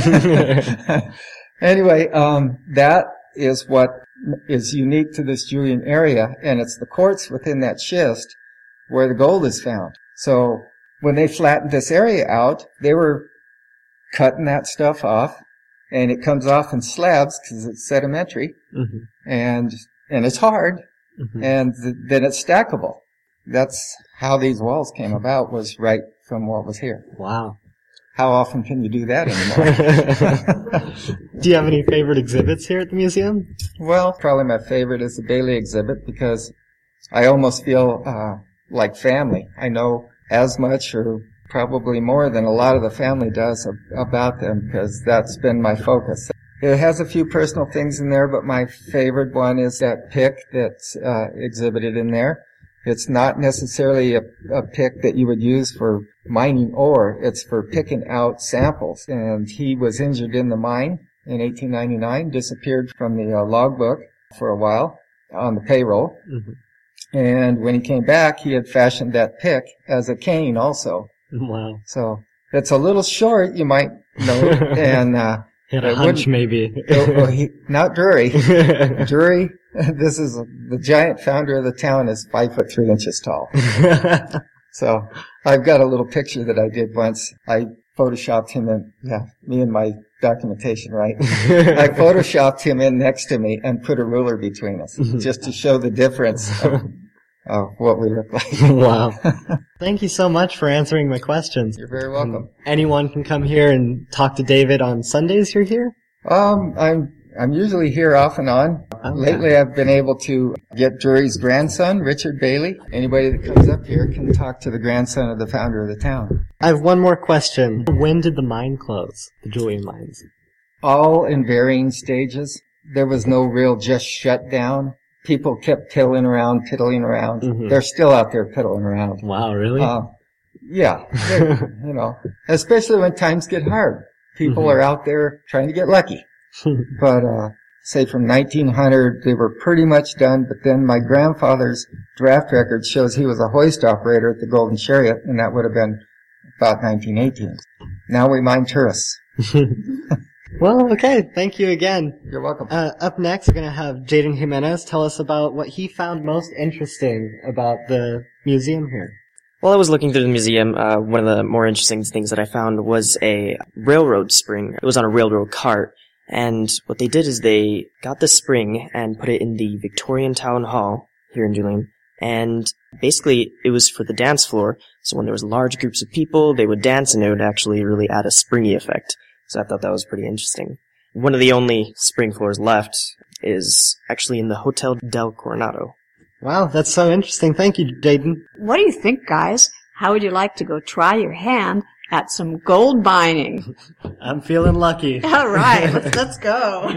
S23: Anyway, that is what is unique to this Julian area, and it's the quartz within that schist where the gold is found. So when they flattened this area out, they were cutting that stuff off, and it comes off in slabs because it's sedimentary, and it's hard, and then it's stackable. That's how these walls came about, was right from what was here.
S22: Wow.
S23: How often can you do that anymore?
S22: Do you have any favorite exhibits here at the museum?
S23: Well, probably my favorite is the Bailey exhibit because I almost feel like family. I know as much or probably more than a lot of the family does about them because that's been my focus. It has a few personal things in there, but my favorite one is that pick that's exhibited in there. It's not necessarily a pick that you would use for mining ore. It's for picking out samples. And he was injured in the mine in 1899, disappeared from the logbook for a while on the payroll. And when he came back, he had fashioned that pick as a cane also.
S22: Wow.
S23: So it's a little short, you might know, and
S22: he had a hunch, maybe.
S23: Not Drury. Drury, this is the giant founder of the town, is 5'3" tall. So I've got a little picture that I did once. I photoshopped him in, me and my documentation, right? I photoshopped him in next to me and put a ruler between us just to show the difference of what we look like.
S22: Wow. Thank you so much for answering my questions.
S23: You're very welcome.
S22: Anyone can come here and talk to David on Sundays you're here?
S23: I'm usually here off and on. Lately, I've been able to get Drury's grandson, Richard Bailey. Anybody that comes up here can talk to the grandson of the founder of the town.
S22: I have one more question. When did the mine close, the Julian mines?
S23: All in varying stages. There was no real just shutdown. People kept piddling around. Mm-hmm. They're still out there piddling around.
S22: Wow, really?
S23: Yeah. Especially when times get hard. People are out there trying to get lucky. But, say from 1900, they were pretty much done, but then my grandfather's draft record shows he was a hoist operator at the Golden Chariot, and that would have been about 1918. Now we mine tourists.
S22: Well, okay, thank you again.
S23: You're welcome.
S22: Up next, we're going to have Jaden Jimenez tell us about what he found most interesting about the museum here.
S7: While I was looking through the museum, one of the more interesting things that I found was a railroad spring. It was on a railroad cart. And what they did is they got the spring and put it in the Victorian Town Hall here in Julian. And basically, it was for the dance floor. So when there was large groups of people, they would dance and it would actually really add a springy effect. So I thought that was pretty interesting. One of the only spring floors left is actually in the Hotel del Coronado.
S22: Wow, that's so interesting. Thank you, Jaden.
S2: What do you think, guys? How would you like to go try your hand at some gold mining?
S22: I'm feeling lucky.
S2: All right, let's go.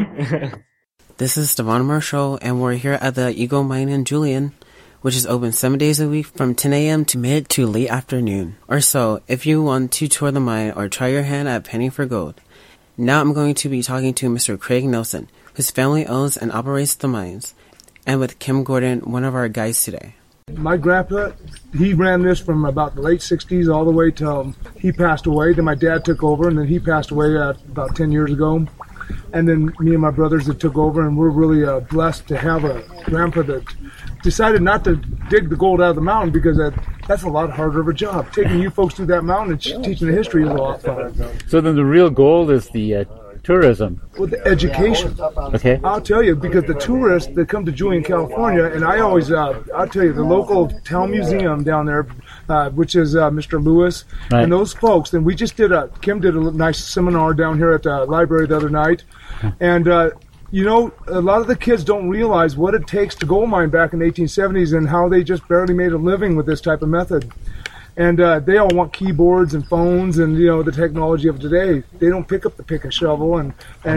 S8: This is Devon Marshall, and we're here at the Eagle Mine in Julian, which is open 7 days a week from 10 a.m. to mid to late afternoon or so if you want to tour the mine or try your hand at penning for gold. Now I'm going to be talking to Mr. Craig Nelson, whose family owns and operates the mines, and with Kim Gordon, one of our guides today.
S9: My grandpa, he ran this from about the late 60s all the way till he passed away. Then my dad took over, and then he passed away about 10 years ago. And then me and my brothers that took over, and we're really blessed to have a grandpa that decided not to dig the gold out of the mountain because that's a lot harder of a job. Taking you folks through that mountain and teaching the history is a lot fun.
S4: So then the real gold is the tourism.
S9: Well, the education.
S4: Okay.
S9: I'll tell you, because the tourists that come to Julian, California, and I always, I'll tell you, the local town museum down there, which is Mr. Lewis, right. And those folks, and we just Kim did a nice seminar down here at the library the other night, and a lot of the kids don't realize what it takes to gold mine back in the 1870s and how they just barely made a living with this type of method. And they all want keyboards and phones and, the technology of today. They don't pick up the pick and shovel and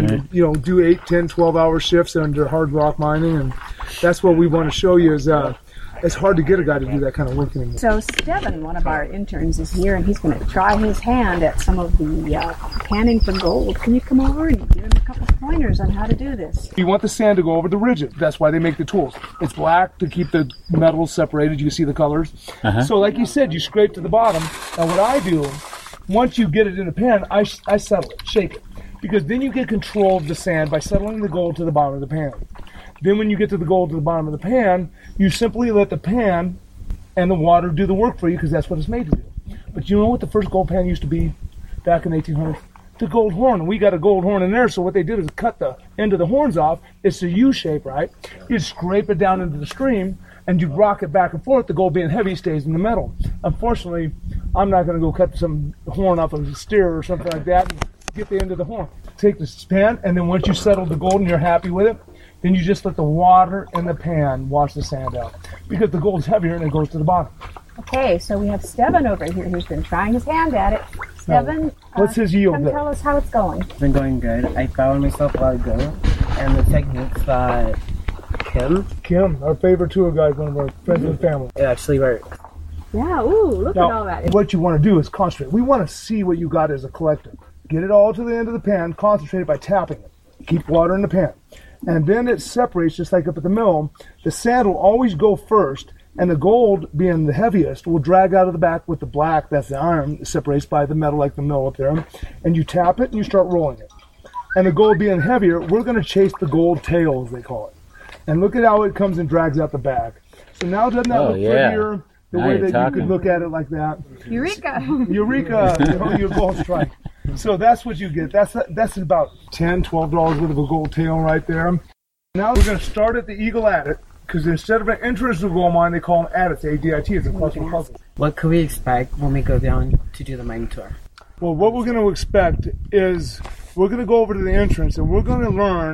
S9: do 8, 10, 12-hour shifts under hard rock mining. And that's what we want to show you is it's hard to get a guy to do that kind of work anymore.
S2: So Steven, one of our interns, is here, and he's going to try his hand at some of the panning for gold. Can you come over and give him a couple of pointers on how to do this?
S9: You want the sand to go over the ridges. That's why they make the tools. It's black to keep the metals separated. You can see the colors. Uh-huh. So like you said, you scrape to the bottom. Now what I do, once you get it in a pan, I settle it, shake it. Because then you get control of the sand by settling the gold to the bottom of the pan. Then when you get to the gold to the bottom of the pan, you simply let the pan and the water do the work for you because that's what it's made to do. But you know what the first gold pan used to be back in the 1800s? The gold horn. And we got a gold horn in there, so what they did is cut the end of the horns off. It's a U shape, right? You scrape it down into the stream, and you rock it back and forth. The gold being heavy stays in the metal. Unfortunately, I'm not going to go cut some horn off of a steer or something like that and get the end of the horn. Take this pan, and then once you settle the gold and you're happy with it, then you just let the water in the pan wash the sand out. Because the gold's heavier and it goes to the bottom.
S2: Okay, so we have Steven over here who's been trying his hand at it. Steven,
S9: what's his yield
S2: come
S9: there?
S2: Tell us how it's going.
S24: It's been going good. I found myself a while ago, and the techniques that
S9: Kim, our favorite tour guide, one of our friends and family.
S24: It actually works.
S2: Yeah, ooh, look
S9: now,
S2: at all that.
S9: What you want to do is concentrate. We want to see what you got as a collective. Get it all to the end of the pan, concentrate by tapping it. Keep water in the pan. And then it separates just like up at the mill. The sand will always go first, and the gold, being the heaviest, will drag out of the back with the black, that's the iron, it separates by the metal like the mill up there. And you tap it and you start rolling it. And the gold being heavier, we're going to chase the gold tail, as they call it. And look at how it comes and drags out the back. So now doesn't that look prettier? The way that you could look at it like that.
S2: Eureka!
S9: Eureka! Your gold strike. So that's what you get. That's about $10, $12 worth of a gold tail right there. Now we're going to start at the Eagle Adit, because instead of an entrance to gold mine, they call them adits, A-D-I-T. It's a cluster puzzle.
S24: What could we expect when we go down to do the mine tour?
S9: Well, what we're going to expect is we're going to go over to the entrance, and we're going to learn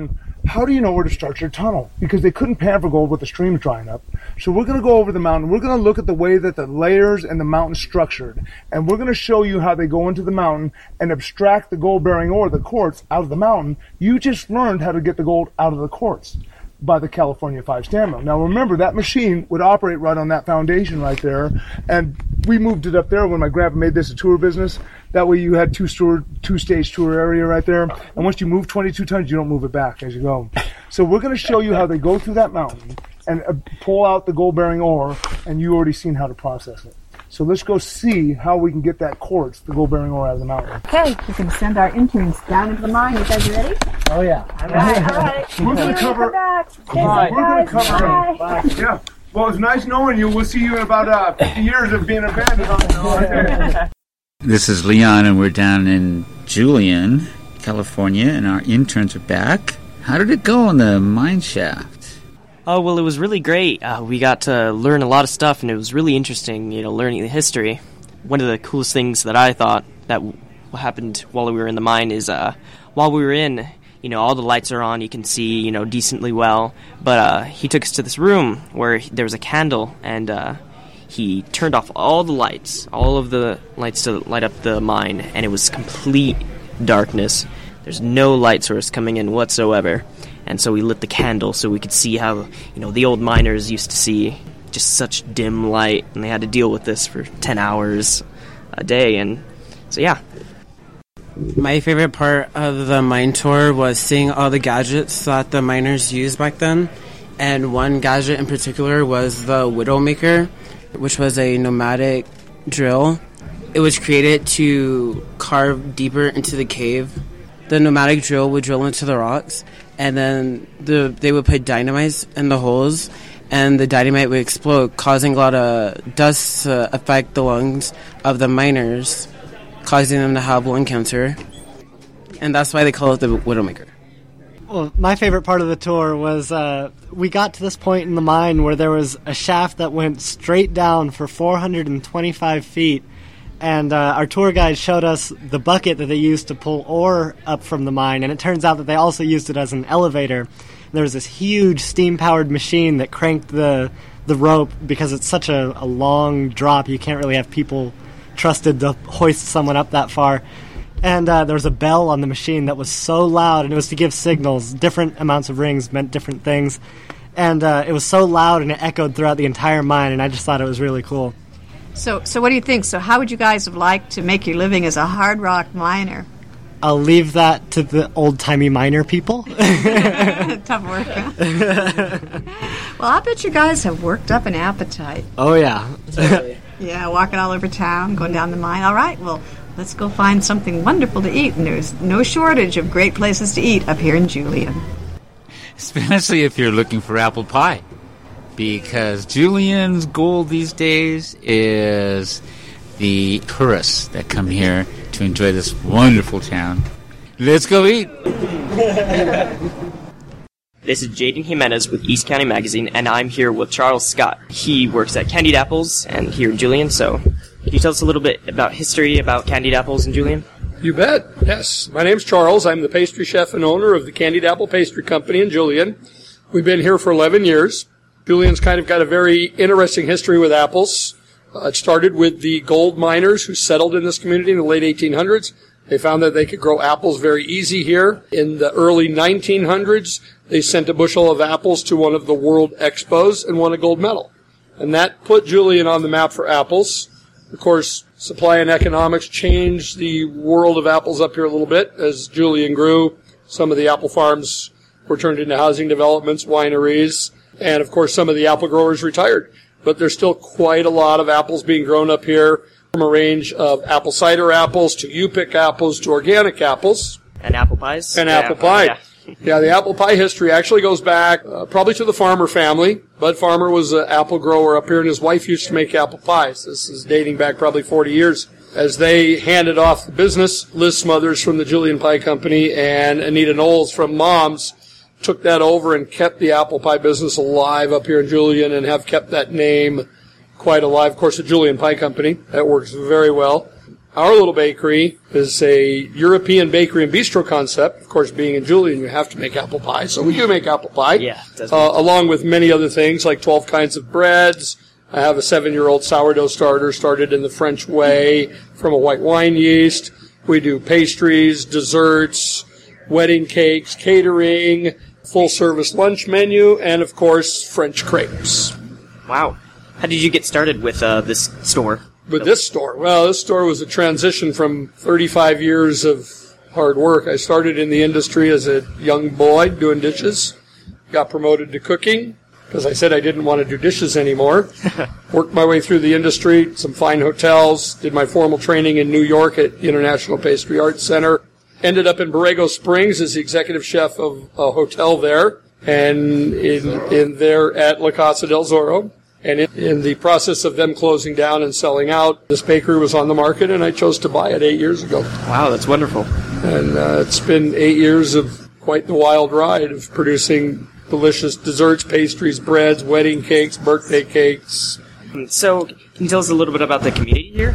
S9: how do you know where to start your tunnel? Because they couldn't pan for gold with the streams drying up. So we're going to go over the mountain. We're going to look at the way that the layers and the mountain's structured. And we're going to show you how they go into the mountain and abstract the gold-bearing ore, the quartz, out of the mountain. You just learned how to get the gold out of the quartz by the California 5 stand mill. Now remember, that machine would operate right on that foundation right there, and we moved it up there when my grandpa made this a tour business. That way you had two-stage tour area right there, and once you move 22 tons, you don't move it back as you go. So we're going to show you how they go through that mountain and pull out the gold-bearing ore, and you already seen how to process it. So let's go see how we can get that quartz, the gold-bearing ore, out of the mountain.
S3: Okay, we can send our interns down into the mine. You guys ready?
S9: Oh, yeah.
S3: All right.
S9: We're going to cover... We're going to cover... Yeah. Well, it's nice knowing you. We'll see you in about 50 years of being a bandit.
S4: This is Leon, and we're down in Julian, California, and our interns are back. How did it go on the mine shaft?
S7: Oh, well, it was really great. We got to learn a lot of stuff, and it was really interesting, learning the history. One of the coolest things that I thought that happened while we were in the mine is while we were in, all the lights are on, you can see, decently well. But he took us to this room where there was a candle, and he turned off all the lights, all of the lights to light up the mine, and it was complete darkness. There's no light source coming in whatsoever. And so we lit the candle so we could see how, the old miners used to see just such dim light, and they had to deal with this for 10 hours a day. And so, yeah.
S8: My favorite part of the mine tour was seeing all the gadgets that the miners used back then. And one gadget in particular was the Widowmaker, which was a pneumatic drill. It was created to carve deeper into the cave. The pneumatic drill would drill into the rocks, and then they would put dynamite in the holes, and the dynamite would explode, causing a lot of dust to affect the lungs of the miners, causing them to have lung cancer. And that's why they call it the Widowmaker.
S22: Well, my favorite part of the tour was we got to this point in the mine where there was a shaft that went straight down for 425 feet. And our tour guide showed us the bucket that they used to pull ore up from the mine, and it turns out that they also used it as an elevator. There was this huge steam-powered machine that cranked the rope because it's such a long drop. You can't really have people trusted to hoist someone up that far. And there was a bell on the machine that was so loud, and it was to give signals. Different amounts of rings meant different things. And it was so loud, and it echoed throughout the entire mine, and I just thought it was really cool.
S3: So what do you think? So how would you guys have liked to make your living as a hard rock miner?
S22: I'll leave that to the old-timey miner people.
S3: Tough work, huh? Well, I bet you guys have worked up an appetite.
S22: Oh, yeah.
S3: Yeah, walking all over town, going down the mine. All right, well, let's go find something wonderful to eat. And there's no shortage of great places to eat up here in Julian.
S4: Especially if you're looking for apple pie. Because Julian's goal these days is the tourists that come here to enjoy this wonderful town. Let's go eat!
S7: This is Jaden Jimenez with East County Magazine, and I'm here with Charles Scott. He works at Candied Apples and here in Julian, so can you tell us a little bit about history about Candied Apples in Julian?
S6: You bet, yes. My name's Charles. I'm the pastry chef and owner of the Candied Apple Pastry Company in Julian. We've been here for 11 years. Julian's kind of got a very interesting history with apples. It started with the gold miners who settled in this community in the late 1800s. They found that they could grow apples very easy here. In the early 1900s, they sent a bushel of apples to one of the world expos and won a gold medal. And that put Julian on the map for apples. Of course, supply and economics changed the world of apples up here a little bit. As Julian grew, some of the apple farms were turned into housing developments, wineries, and of course some of the apple growers retired. But there's still quite a lot of apples being grown up here, from a range of apple cider apples to you-pick apples to organic apples.
S7: And apple pies.
S6: And apple pie.
S7: Yeah.
S6: Yeah, the apple pie history actually goes back probably to the Farmer family. Bud Farmer was an apple grower up here, and his wife used to make apple pies. This is dating back probably 40 years. As they handed off the business, Liz Smothers from the Julian Pie Company and Anita Knowles from Mom's took that over and kept the apple pie business alive up here in Julian and have kept that name quite alive. Of course, the Julian Pie Company, that works very well. Our little bakery is a European bakery and bistro concept. Of course, being in Julian, you have to make apple pie, so we do make apple pie.
S7: Yeah,
S6: along with many other things like 12 kinds of breads. I have a 7-year-old sourdough starter started in the French way from a white wine yeast. We do pastries, desserts, wedding cakes, catering, full-service lunch menu, and, of course, French crepes.
S7: Wow. How did you get started with this store?
S6: With this store? Well, this store was a transition from 35 years of hard work. I started in the industry as a young boy doing dishes, got promoted to cooking, because I said I didn't want to do dishes anymore. Worked my way through the industry, some fine hotels, did my formal training in New York at International Pastry Arts Center, ended up in Borrego Springs as the executive chef of a hotel there, and in there at La Casa del Zorro. And in the process of them closing down and selling out, this bakery was on the market, and I chose to buy it 8 years ago.
S7: Wow, that's wonderful.
S6: And it's been 8 years of quite the wild ride of producing delicious desserts, pastries, breads, wedding cakes, birthday cakes.
S7: So, can you tell us a little bit about the community here?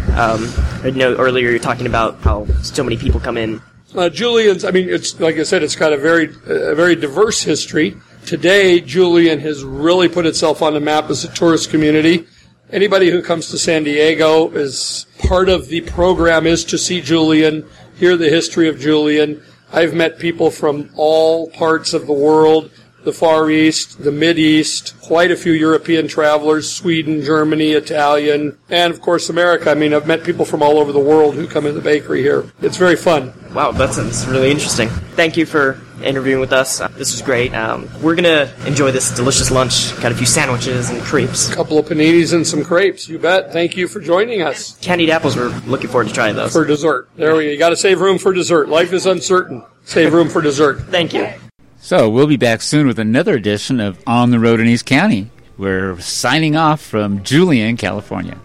S7: I know earlier you were talking about how so many people come in.
S6: Julian's, it's like I said, it's got a very diverse history. Today, Julian has really put itself on the map as a tourist community. Anybody who comes to San Diego, is part of the program is to see Julian, hear the history of Julian. I've met people from all parts of the world, the Far East, the Mid East, quite a few European travelers, Sweden, Germany, Italian, and of course America. I've met people from all over the world who come in the bakery here. It's very fun.
S7: Wow, that sounds really interesting. Thank you for interviewing with us. This was great. We're going to enjoy this delicious lunch. Got a few sandwiches and crepes.
S6: A couple of paninis and some crepes, you bet. Thank you for joining us.
S7: Candied apples, we're looking forward to trying those.
S6: For dessert. There we go. You got to save room for dessert. Life is uncertain. Save room for dessert.
S7: Thank you.
S4: So we'll be back soon with another edition of On the Road in East County. We're signing off from Julian, California.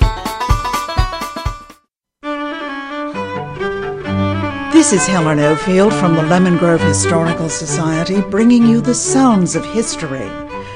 S10: This is Helen Ofield from the Lemon Grove Historical Society, bringing you the sounds of history.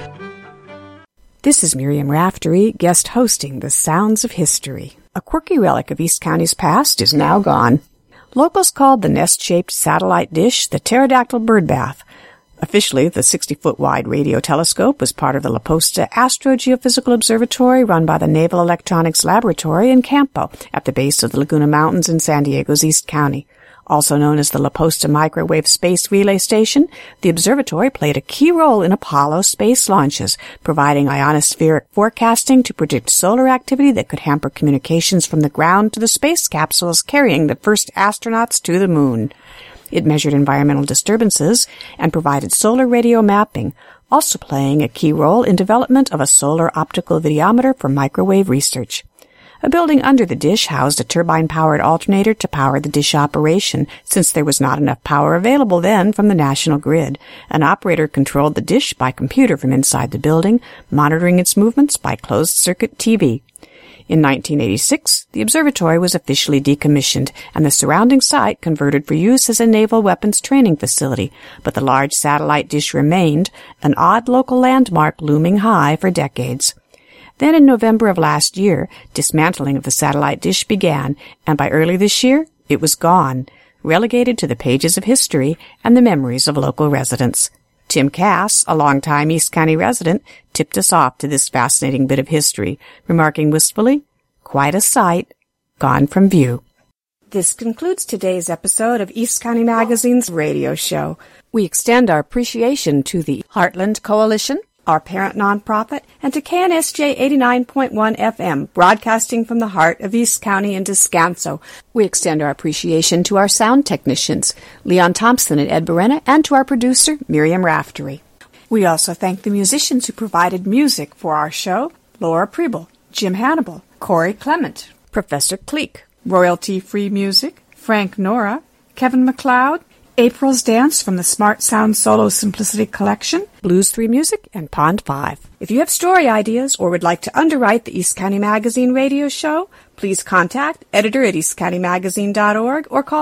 S2: This is Miriam Raftery, guest hosting the Sounds of History. A quirky relic of East County's past is now gone. Locals called the nest-shaped satellite dish the pterodactyl bird bath. Officially, the 60-foot-wide radio telescope was part of the La Posta Astrogeophysical Observatory run by the Naval Electronics Laboratory in Campo at the base of the Laguna Mountains in San Diego's East County. Also known as the La Posta Microwave Space Relay Station, the observatory played a key role in Apollo space launches, providing ionospheric forecasting to predict solar activity that could hamper communications from the ground to the space capsules carrying the first astronauts to the moon. It measured environmental disturbances and provided solar radio mapping, also playing a key role in development of a solar optical videometer for microwave research. A building under the dish housed a turbine-powered alternator to power the dish operation, since there was not enough power available then from the national grid. An operator controlled the dish by computer from inside the building, monitoring its movements by closed-circuit TV. In 1986, the observatory was officially decommissioned, and the surrounding site converted for use as a naval weapons training facility, but the large satellite dish remained, an odd local landmark looming high for decades. Then in November of last year, dismantling of the satellite dish began, and by early this year, it was gone, relegated to the pages of history and the memories of local residents. Tim Cass, a longtime East County resident, tipped us off to this fascinating bit of history, remarking wistfully, "Quite a sight, gone from view." This concludes today's episode of East County Magazine's radio show. We extend our appreciation to the Heartland Coalition, our parent nonprofit, and to KNSJ 89.1 FM, broadcasting from the heart of East County and Descanso. We extend our appreciation to our sound technicians, Leon Thompson and Ed Berena, and to our producer, Miriam Raftery. We also thank the musicians who provided music for our show, Laura Preble, Jim Hannibal, Corey Clement, Professor Cleek, royalty-free music, Frank Nora, Kevin MacLeod, April's Dance from the Smart Sound Solo Simplicity Collection, Blues 3 Music, and Pond 5. If you have story ideas or would like to underwrite the East County Magazine radio show, please contact editor at eastcountymagazine.org or call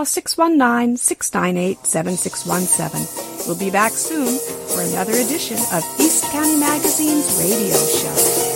S2: 619-698-7617. We'll be back soon for another edition of East County Magazine's radio show.